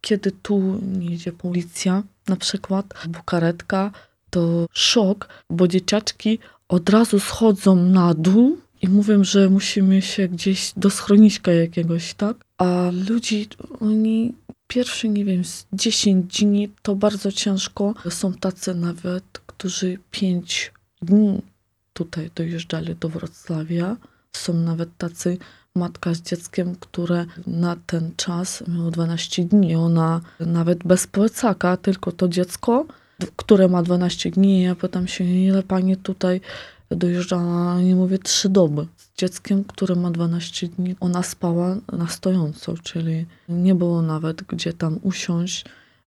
kiedy tu nie jedzie policja na przykład, albo karetka, to szok, bo dzieciaczki od razu schodzą na dół i mówią, że musimy się gdzieś do schroniska jakiegoś, tak? A ludzi, oni pierwszy, nie wiem, z 10 dni to bardzo ciężko. Są tacy nawet, którzy 5 dni tutaj dojeżdżali do Wrocławia. Są nawet tacy matka z dzieckiem, które na ten czas miało 12 dni. Ona nawet bez plecaka, tylko to dziecko, które ma 12 dni. Ja pytam się, ile pani tutaj dojeżdżała, nie mówię, 3 doby. Z dzieckiem, które ma 12 dni, ona spała na stojąco, czyli nie było nawet gdzie tam usiąść.